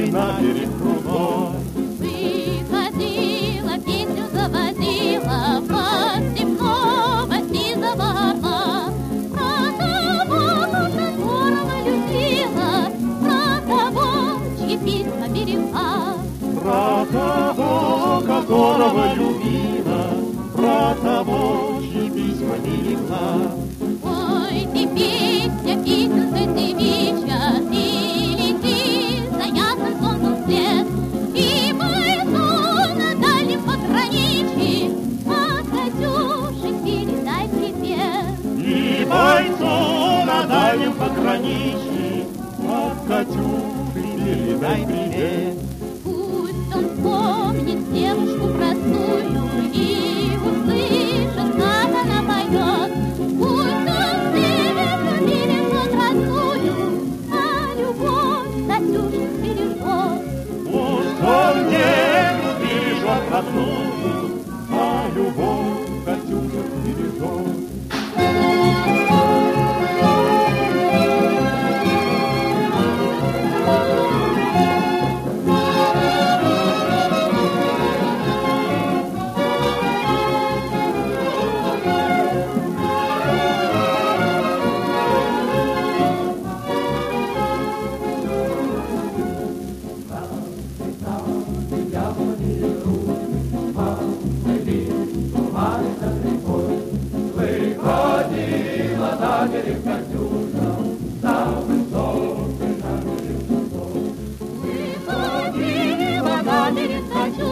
ей на берег крутой. Выходила, песню заводила, под земного сизого орла. Про того, которого любила, про того, чьи письма берегла. Про того, которого любила, про того, чьи письма берегла. Ой, ты песня, песенка девичья, ты лети за ясным солнцем свет, и бойцу на дальнем пограничье от Катюши передай привет. И бойцу на дальнем пограничье от Катюши передай привет. Пусть он вспомнит девушку простую и услышит, как она поет. Пусть он встретит бережет родную, а любовь Катюши бережет. Пусть он деву бережет родную, а любовь Катюша бережет. Выходила на берег Катюша.